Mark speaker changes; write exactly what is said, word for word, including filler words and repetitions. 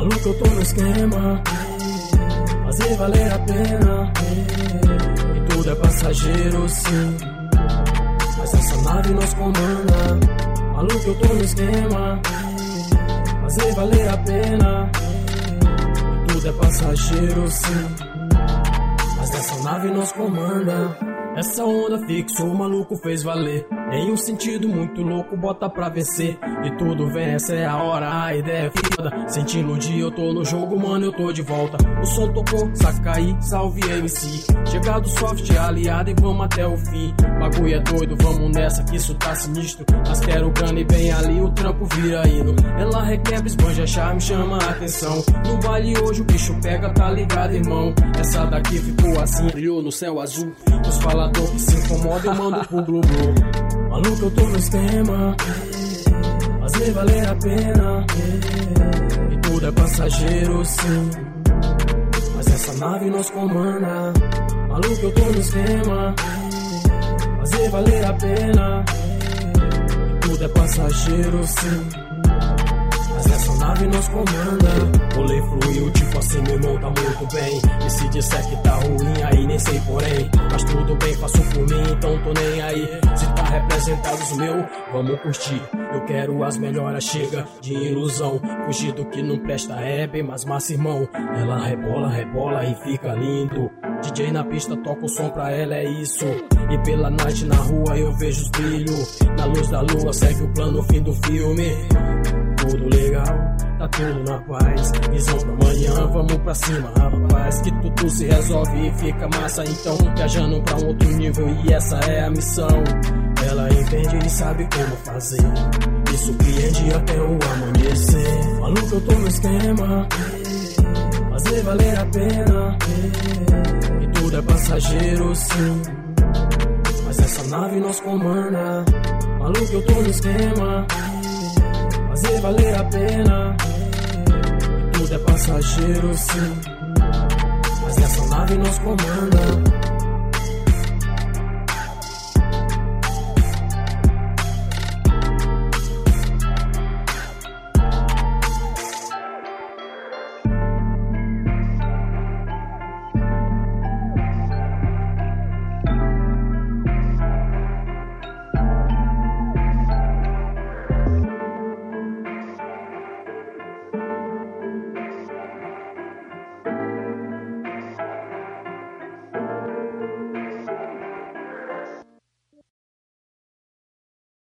Speaker 1: Maluco, eu tô no esquema, fazer valer a pena. E tudo é passageiro, sim, mas essa nave nos comanda. Maluco, eu tô no esquema, fazer valer a pena. E tudo é passageiro, sim, mas essa nave nos comanda. Essa onda fixa, o maluco fez valer. Em um sentido muito louco, bota pra vencer. E tudo vem, essa é a hora, a ideia é foda. Sentindo o dia, eu tô no jogo, mano, eu tô de volta. O som tocou, saca aí, salve M C. Chegado soft, aliado e vamos até o fim. Bagulho é doido, vamos nessa que isso tá sinistro. Mas quero grana e bem ali, o trampo vira hino. Ela requebra, esbanja, charme, chama a atenção. No baile hoje o bicho pega, tá ligado, irmão. Essa daqui ficou assim, brilhou no céu azul. Os falador que se incomoda, eu mando pro Glu Glu. Maluco, eu tô no esquema, fazer valer a pena. E tudo é passageiro, sim, mas essa nave nos comanda. Maluco, eu tô no esquema, fazer valer a pena. E tudo é passageiro, sim, mas essa nave nos comanda. Rolê fluiu, tipo assim, meu irmão, tá muito bem. E se disser que tá ruim, aí nem sei porém. Mas tudo bem, faço por mim, então tô nem aí. Se tá representado os meus, vamos curtir. Eu quero as melhoras, chega de ilusão. Fugir do que não presta é bem mais massa, irmão. Ela rebola, rebola e fica lindo. D J na pista, toca o som pra ela, é isso. E pela noite na rua eu vejo os brilhos. Na luz da lua segue o plano, fim do filme. Tudo legal, tá tudo na paz. Visão pra amanhã, vamos pra cima, rapaz. Que tudo se resolve e fica massa. Então, viajando pra um outro nível e essa é a missão. Ela entende e sabe como fazer. Me surpreende até o amanhecer. Maluco, eu tô no esquema, fazer valer a pena. E tudo é passageiro, sim, mas essa nave nos comanda. Maluco, eu tô no esquema, fazer valer a pena. E tudo é passageiro, sim, mas essa nave nos comanda.